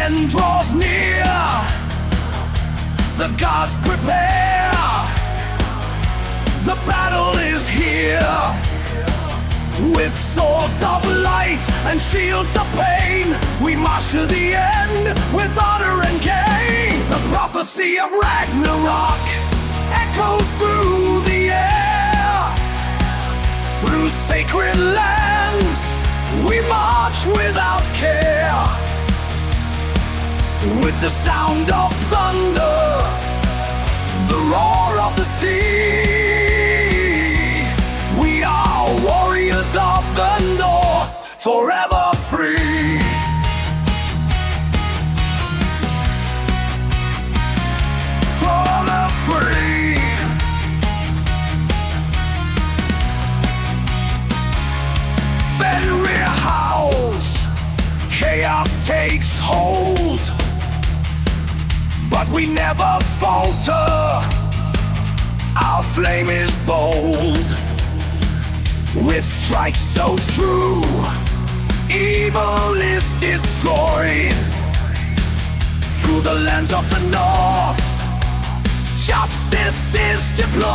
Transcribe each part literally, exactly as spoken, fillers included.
end draws near, the gods prepare. The battle is here. With swords of light and shields of pain, we march to the end with honor and gain. The prophecy of Ragnarok echoes through the air. Through sacred lands, we march without care. With the sound of thunder, the roar of the sea, we are warriors of the North, forever free. Forever free. Fenrir howls, chaos takes hold, but we never falter. Our flame is bold. With strikes so true, evil is destroyed. Through the lands of the North, justice is deployed.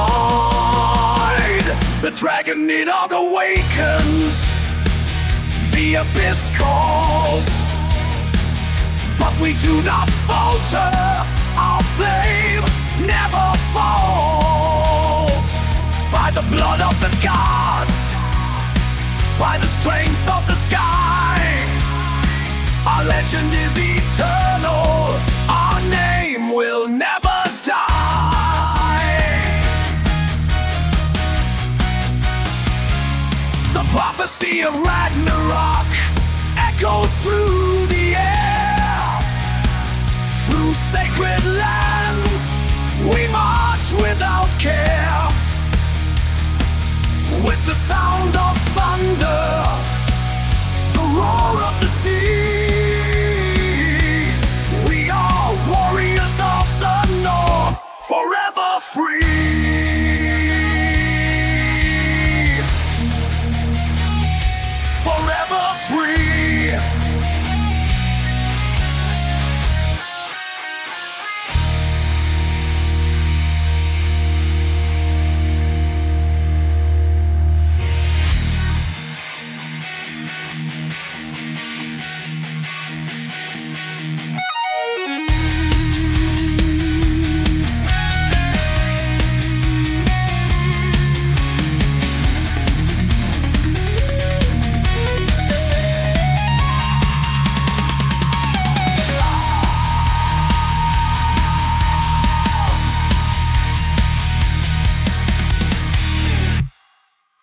The dragon it awakens, the abyss calls, but we do not falter. Our flame never falls. By the blood of the gods, by the strength of the sky, our legend is eternal. Our name will never die. The prophecy of Ragnarok echoes through the air. Through sacred lands, we march without care. With the sound of